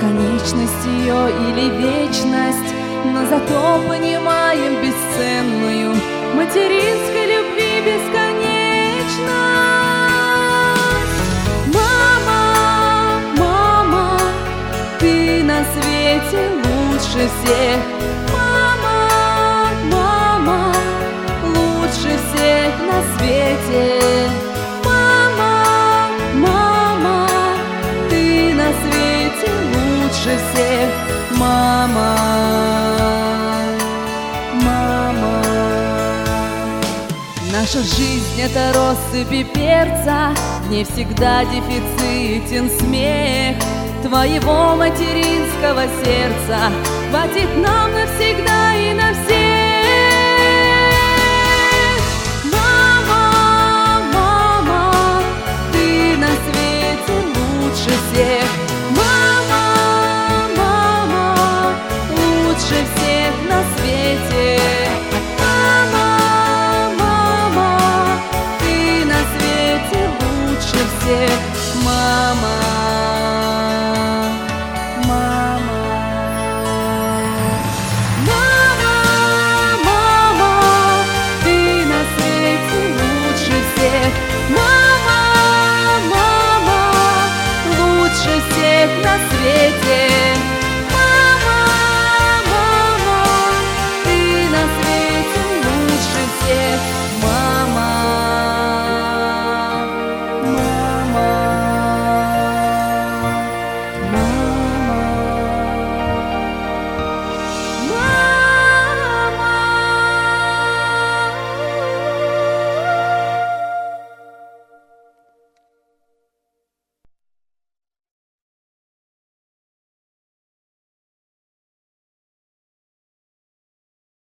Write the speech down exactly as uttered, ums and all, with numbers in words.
бесконечность ее или вечность, но зато понимаем бесценную материнской любви бесконечность. Мама, мама, ты на свете лучше всех. Мама, мама, лучше всех на свете. Мама, мама, ты на свете лучше всех. Мама, мама. Наша жизнь — это россыпи перца, в ней всегда дефицитен смех твоего материнского сердца. Хватит нам навсегда и на всех. Мама, мама, ты на свете лучше всех.